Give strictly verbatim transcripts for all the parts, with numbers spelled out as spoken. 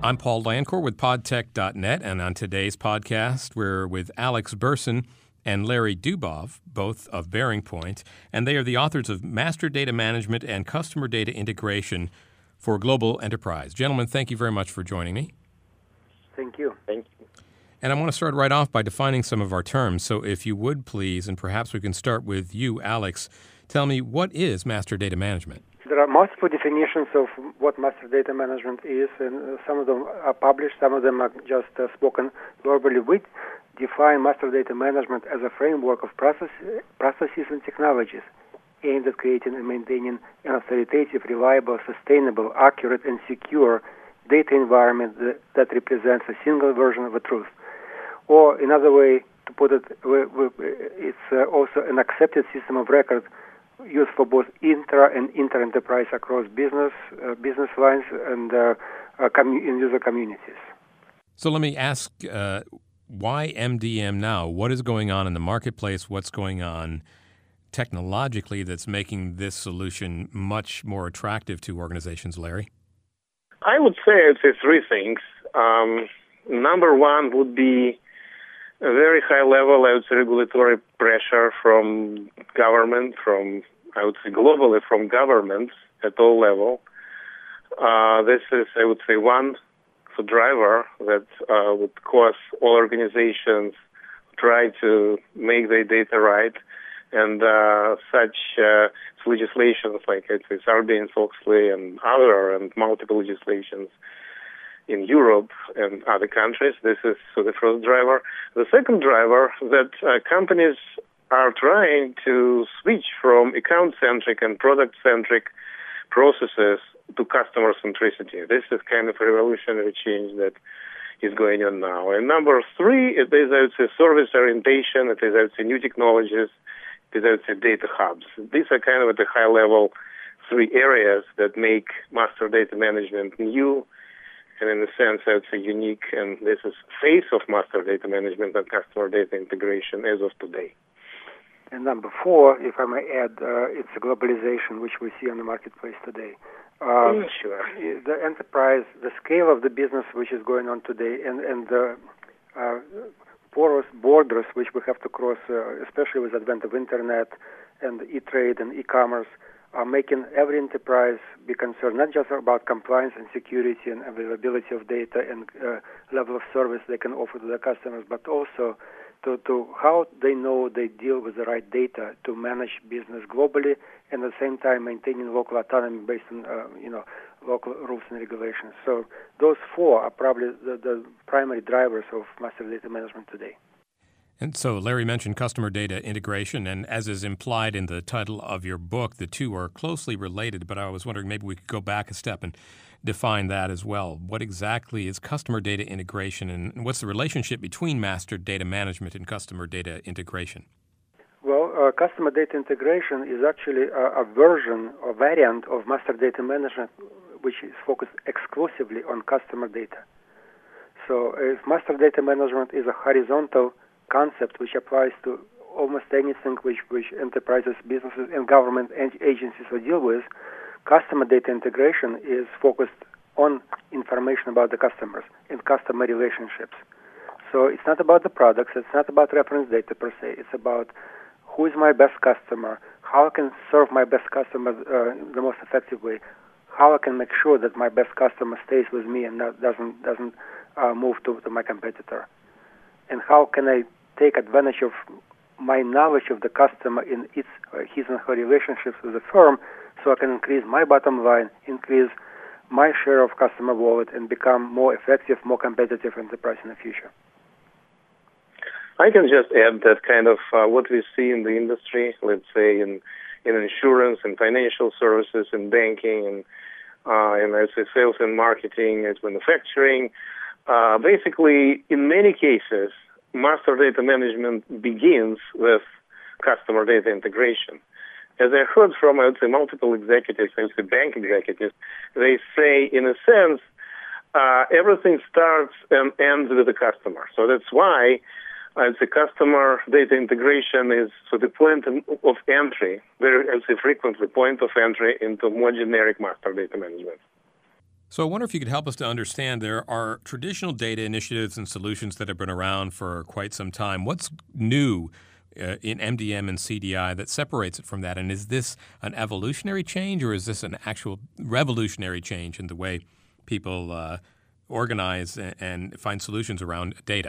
I'm Paul Lancor with podtech dot net, and on today's podcast, we're with Alex Burson and Larry Dubov, both of Bearing Point, and they are the authors of Master Data Management and Customer Data Integration for Global Enterprise. Gentlemen, thank you very much for joining me. Thank you. Thank you. And I want to start right off by defining some of our terms. So if you would please, and perhaps we can start with you, Alex, tell me, what is Master Data Management? There are multiple definitions of what master data management is, and some of them are published, some of them are just uh, spoken verbally. We define master data management as a framework of process, processes and technologies aimed at creating and maintaining an authoritative, reliable, sustainable, accurate, and secure data environment that, that represents a single version of the truth. Or another way to put it, we, we, it's uh, also an accepted system of record used for both intra and inter-enterprise across business uh, business lines and uh, uh, commu- in user communities. So let me ask, uh, why M D M now? What is going on in the marketplace? What's going on technologically that's making this solution much more attractive to organizations, Larry? I would say I'd say three things. Um, number one would be a very high level, I would say, regulatory pressure from government, from, I would say, globally from governments at all levels. Uh, this is, I would say, one driver that uh, would cause all organizations try to make their data right. And uh, such uh, legislations like I'd say Sarbanes-Oxley and other and multiple legislations in Europe and other countries. This is so the first driver. The second driver that uh, companies are trying to switch from account-centric and product-centric processes to customer centricity. This is kind of a revolutionary change that is going on now. And number three, it is, I would say, service orientation. It is, I would say, new technologies. It is, I would say, data hubs. These are kind of at the high level three areas that make master data management new and in a sense, I would say unique, and this is face of master data management and customer data integration as of today. And number four, if I may add, uh, it's a globalization which we see on the marketplace today. Um, sure. The enterprise, the scale of the business which is going on today, and, and the uh, porous borders which we have to cross, uh, especially with the advent of internet and e-trade and e-commerce, are making every enterprise be concerned not just about compliance and security and availability of data and uh, level of service they can offer to their customers, but also to, to how they know they deal with the right data to manage business globally and at the same time maintaining local autonomy based on uh, you know local rules and regulations. So those four are probably the, the primary drivers of master data management today. And so Larry mentioned customer data integration, and as is implied in the title of your book, the two are closely related, but I was wondering maybe we could go back a step and define that as well. What exactly is customer data integration, and what's the relationship between master data management and customer data integration? Well, uh, customer data integration is actually a, a version or variant of master data management which is focused exclusively on customer data. So if master data management is a horizontal concept which applies to almost anything which, which enterprises, businesses, and government agencies will deal with, customer data integration is focused on information about the customers and customer relationships. So it's not about the products, it's not about reference data per se, it's about who is my best customer, how I can serve my best customer uh, the most effective way, how I can make sure that my best customer stays with me and not, doesn't, doesn't uh, move to, to my competitor. And how can I take advantage of my knowledge of the customer in its, uh, his and her relationships with the firm so I can increase my bottom line, increase my share of customer wallet, and become more effective, more competitive enterprise in the future. I can just add that kind of uh, what we see in the industry, let's say in, in insurance and financial services and banking and, uh, and I would say sales and marketing, as manufacturing. Uh, basically, in many cases, master data management begins with customer data integration. As I heard from, I would say, multiple executives, I would say bank executives, they say, in a sense, uh, everything starts and ends with the customer. So that's why I would say customer data integration is so the point of entry, very I would say frequently point of entry into more generic master data management. So I wonder if you could help us to understand there are traditional data initiatives and solutions that have been around for quite some time. What's new uh, in M D M and C D I that separates it from that? And is this an evolutionary change or is this an actual revolutionary change in the way people uh, organize and, and find solutions around data?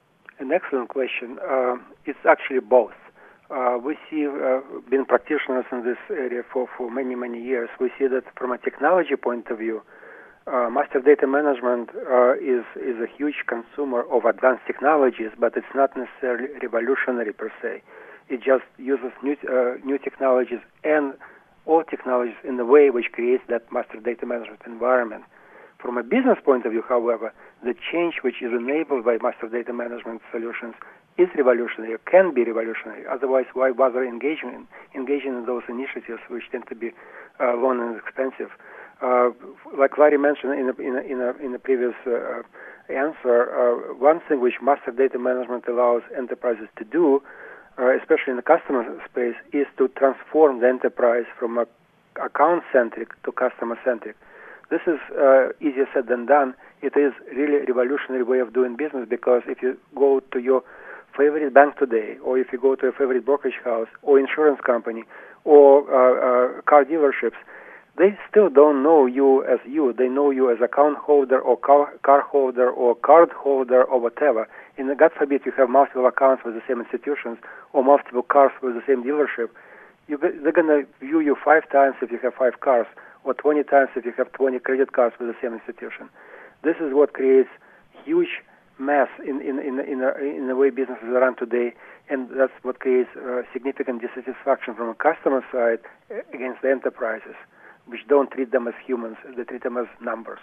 An excellent question. Uh, it's actually both. Uh, we see, uh, being practitioners in this area for, for many, many years, we see that from a technology point of view, Uh, master data management uh, is is a huge consumer of advanced technologies, but it's not necessarily revolutionary per se. It just uses new uh, new technologies and all technologies in a way which creates that master data management environment. From a business point of view, however, the change which is enabled by master data management solutions is revolutionary, can be revolutionary. Otherwise, why bother engaging in, engaging in those initiatives which tend to be uh, long and expensive? Uh, like Larry mentioned in a, in a, in a, in a previous uh, answer, uh, one thing which master data management allows enterprises to do, uh, especially in the customer space, is to transform the enterprise from a account-centric to customer-centric. This is uh, easier said than done. It is really a revolutionary way of doing business because if you go to your favorite bank today, or if you go to a favorite brokerage house, or insurance company, or uh, uh, car dealerships, they still don't know you as you. They know you as account holder or car, car holder or card holder or whatever. And God forbid you have multiple accounts with the same institutions or multiple cars with the same dealership. You, they're going to view you five times if you have five cars or twenty times if you have twenty credit cards with the same institution. This is what creates huge mess in, in, in, in, a, in the way businesses are run today, and that's what creates uh, significant dissatisfaction from a customer side against the enterprises, which don't treat them as humans, they treat them as numbers.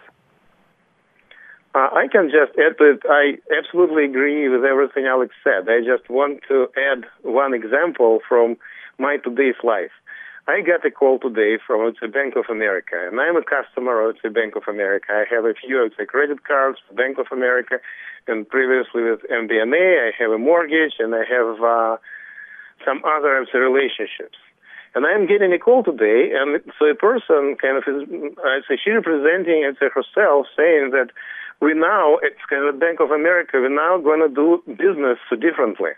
Uh, I can just add that I absolutely agree with everything Alex said. I just want to add one example from my today's life. I got a call today from it's a Bank of America, and I'm a customer of it's a Bank of America. I have a few it's a credit cards with Bank of America, and previously with M D M A, I have a mortgage, and I have uh, some other it's, relationships. And I'm getting a call today, and so a person kind of is, I say, she representing it's, herself, saying that we now, it's kind of Bank of America, we're now going to do business differently.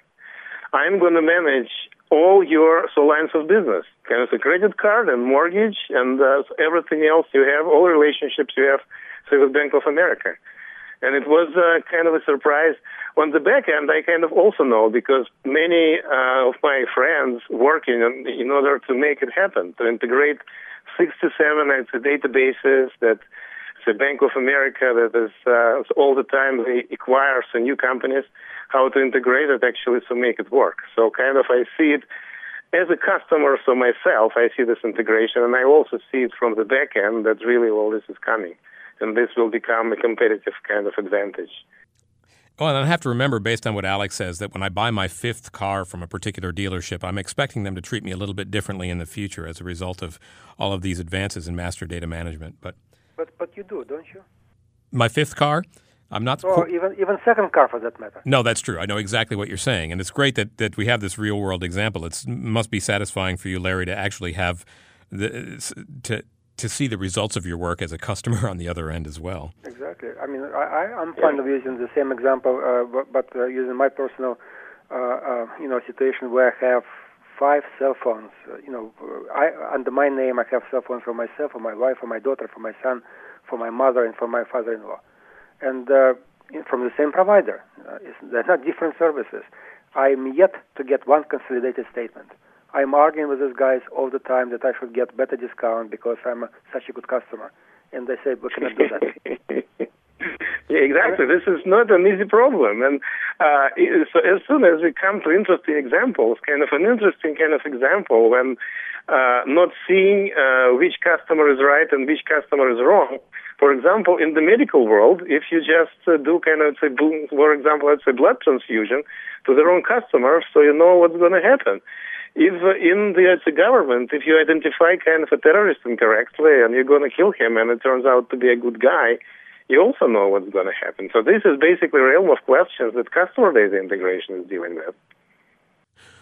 I'm going to manage all your so lines of business, kind of a credit card and mortgage and uh, everything else you have, all relationships you have, say, with Bank of America. And it was uh, kind of a surprise. On the back end, I kind of also know because many uh, of my friends working on, in order to make it happen, to integrate sixty-seven databases that the Bank of America that is uh, all the time they acquire some new companies, how to integrate it actually to make it work. So kind of I see it as a customer, so myself, I see this integration, and I also see it from the back end that really all this is coming. And this will become a competitive kind of advantage. Well, and I have to remember, based on what Alex says, that when I buy my fifth car from a particular dealership, I'm expecting them to treat me a little bit differently in the future as a result of all of these advances in master data management. But but, but you do, don't you? My fifth car? I'm not. Or co- even even second car, for that matter. No, that's true. I know exactly what you're saying, and it's great that, that we have this real world example. It must be satisfying for you, Larry, to actually have the to. to see the results of your work as a customer on the other end as well. Exactly. I mean, I, I'm fond of using the same example, uh, but, but uh, using my personal, uh, uh, you know, situation where I have five cell phones. Uh, you know, I, under my name, I have cell phones for myself, for my wife, for my daughter, for my son, for my mother, and for my father-in-law, and uh, from the same provider. Uh, they're not different services. I'm yet to get one consolidated statement. I'm arguing with these guys all the time that I should get better discount because I'm a, such a good customer. And they say, we cannot do that. Yeah, exactly. This is not an easy problem. And uh, so as soon as we come to interesting examples, kind of an interesting kind of example when uh, not seeing uh, which customer is right and which customer is wrong. For example, in the medical world, if you just uh, do kind of, say, for example, let's say blood transfusion to the wrong customer, so you know what's going to happen. If uh, in the, uh, the government, if you identify kind of a terrorist incorrectly and you're going to kill him and it turns out to be a good guy, you also know what's going to happen. So this is basically a realm of questions that customer data integration is dealing with.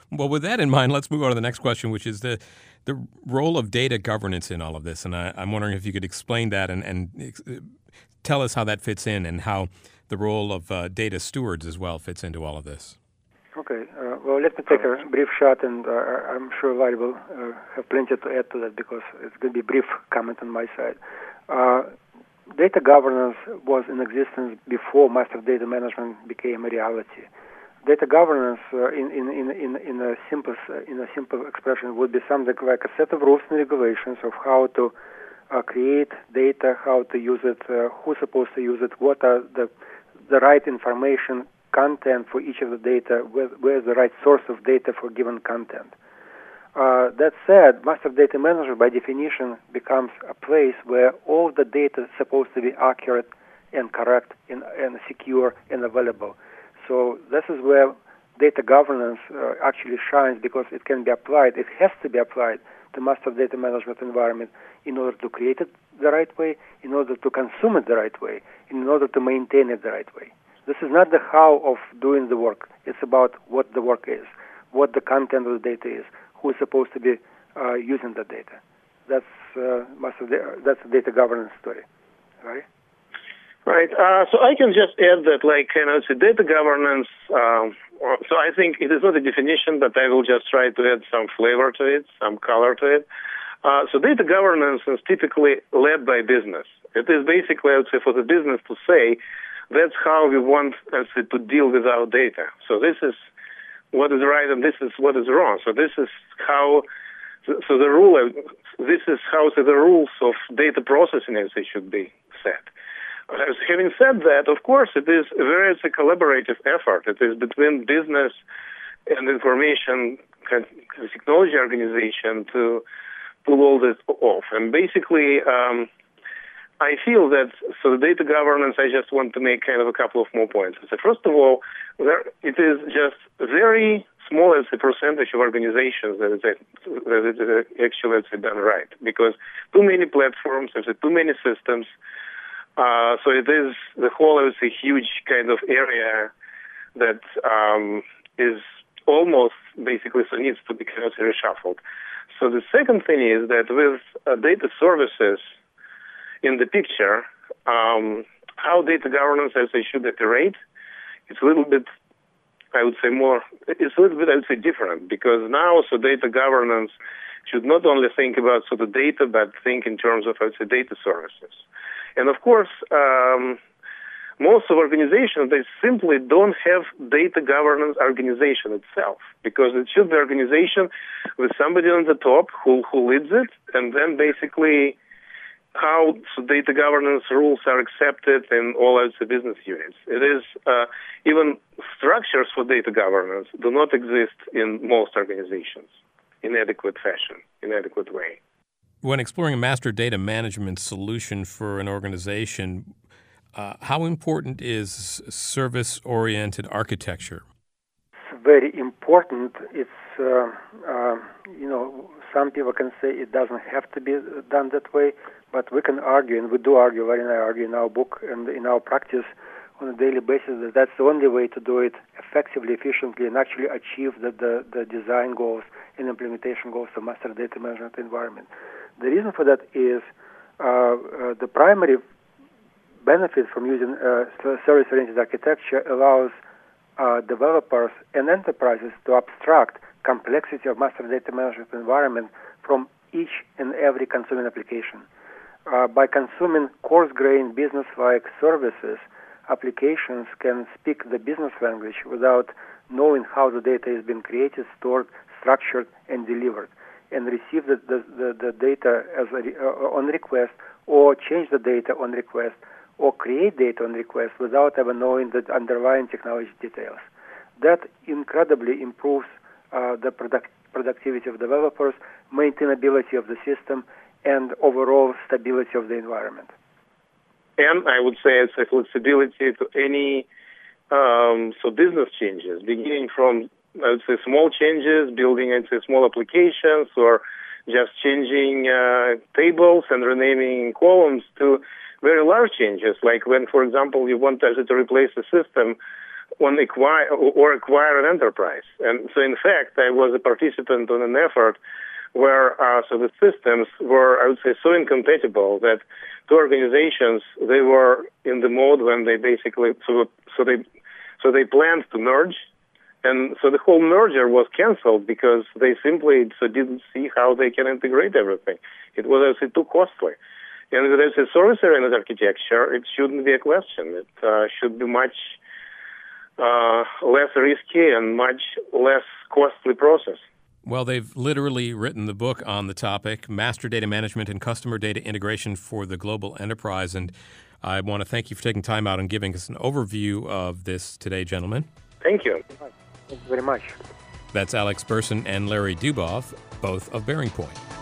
Well, with that in mind, let's move on to the next question, which is the the role of data governance in all of this. And I, I'm wondering if you could explain that and, and tell us how that fits in and how the role of uh, data stewards as well fits into all of this. Okay. Uh, well, let me take a brief shot, and uh, I'm sure Larry will uh, have plenty to add to that because it's going to be a brief comment on my side. Uh, data governance was in existence before master data management became a reality. Data governance, uh, in, in, in, in, in, a simple, uh, in a simple expression, would be something like a set of rules and regulations of how to uh, create data, how to use it, uh, who's supposed to use it, what are the, the right information, content for each of the data, where, where's the right source of data for given content. Uh, that said, master data manager, by definition, becomes a place where all the data is supposed to be accurate and correct and, and secure and available. So this is where data governance uh, actually shines because it can be applied, it has to be applied to master data management environment in order to create it the right way, in order to consume it the right way, in order to maintain it the right way. This is not the how of doing the work. It's about what the work is, what the content of the data is, who is supposed to be uh, using the data. That's uh, master da- that's a data governance story, right? Right. Uh, so I can just add that, like, you know, it's a data governance. Um, so I think it is not a definition, but I will just try to add some flavor to it, some color to it. Uh, so data governance is typically led by business. It is basically, I would say, for the business to say, that's how we want, let's say, to deal with our data. So this is what is right and this is what is wrong. So this is how, so the rule, this is how so the rules of data processing, as they should be set. As having said that, of course, it is a very it's a collaborative effort. It is between business and information technology organization to pull all this off. And basically, um, I feel that, so the data governance, I just want to make kind of a couple of more points. So first of all, there, it is just very small as a percentage of organizations that is, that is actually it's done right. Because too many platforms, there's too many systems. Uh, so it is, the whole is a huge kind of area that um, is almost basically, so needs to be kind of reshuffled. So the second thing is that with uh, data services in the picture, um, how data governance as they should operate, it's a little bit, I would say more, it's a little bit, I would say different, because now so data governance should not only think about so the data, but think in terms of, I would say, data services. And of course, um, most of organizations, they simply don't have data governance organization itself, because it should be organization with somebody on the top who, who leads it, and then basically how so data governance rules are accepted in all of the business units. It is, uh, even structures for data governance do not exist in most organizations in adequate fashion, in adequate way. When exploring a master data management solution for an organization, uh, how important is service-oriented architecture? It's very important. It's, uh, uh, you know, some people can say it doesn't have to be done that way, but we can argue, and we do argue, Larry and I argue in our book and in our practice on a daily basis, that that's the only way to do it effectively, efficiently, and actually achieve the, the, the design goals and implementation goals of master data management environment. The reason for that is uh, uh, the primary benefit from using uh, service-oriented architecture allows uh, developers and enterprises to abstract complexity of master data management environment from each and every consuming application. Uh, by consuming coarse-grained business-like services, applications can speak the business language without knowing how the data is being created, stored, structured, and delivered, and receive the, the, the, the data as a, uh, on request, or change the data on request, or create data on request without ever knowing the underlying technology details. That incredibly improves uh, the product, productivity of developers, maintainability of the system, and overall stability of the environment. And I would say it's a flexibility to any um, so business changes, beginning from, I would say, small changes, building into small applications, or just changing uh, tables and renaming columns, to very large changes, like when, for example, you want to replace a system on acquire or acquire an enterprise. And so, in fact, I was a participant on an effort where uh, so the systems were, I would say, so incompatible that two organizations, they were in the mode when they basically so so they so they planned to merge. And so the whole merger was canceled because they simply so didn't see how they can integrate everything. It was actually too costly. And with a service-oriented architecture, it shouldn't be a question. It uh, should be much uh, less risky and much less costly process. Well, they've literally written the book on the topic, Master Data Management and Customer Data Integration for the Global Enterprise. And I want to thank you for taking time out and giving us an overview of this today, gentlemen. Thank you. Thank you very much. That's Alex Burson and Larry Dubov, both of Bearing Point.